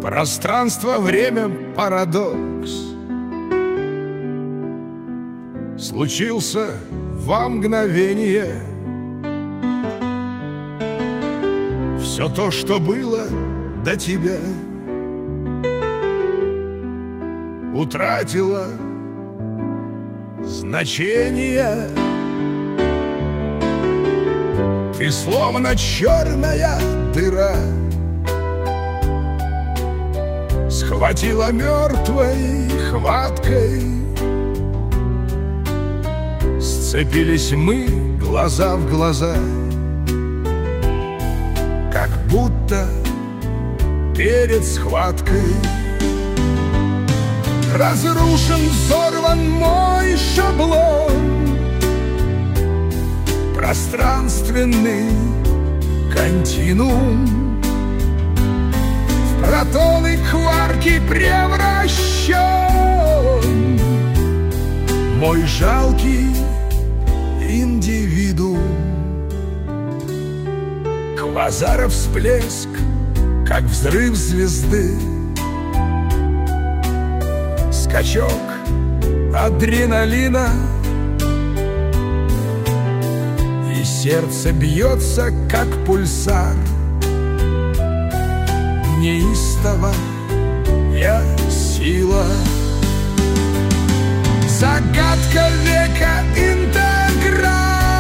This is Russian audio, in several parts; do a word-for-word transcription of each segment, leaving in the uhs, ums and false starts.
Пространство, время, парадокс. Случился во мгновение. Все то, что было до тебя, утратило значение. Ты словно черная дыра, схватила мертвой хваткой. Сцепились мы глаза в глаза, как будто перед схваткой. Разрушен, взорван мой шаблон, пространственный континуум в протоны, кварки превращен. Мой жалкий индивидуум. Квазаров всплеск, как взрыв звезды, скачок адреналина, и сердце бьется, как пульсар. Неистово я сила. Загадка века, интеграл.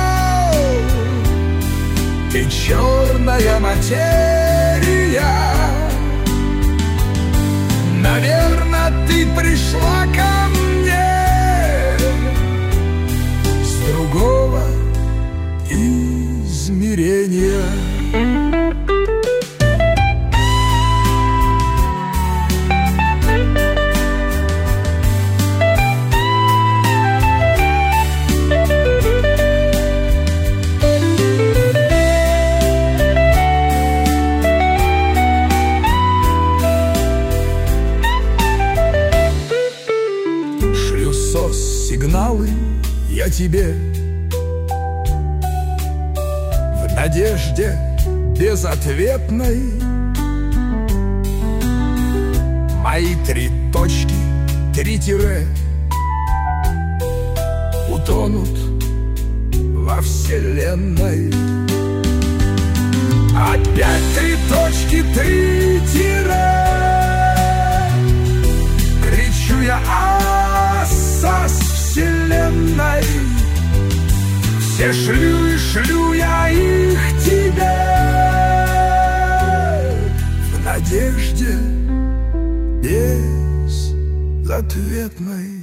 Ты черная материя. Наверно, ты пришла ко мне с другого измерения. Сигналы я тебе в надежде безответной. Мои три точки, три тире утонут во вселенной. Опять три точки, три тире. Кричу я асас вселенной. Все шлю и шлю я их тебе в надежде безответной.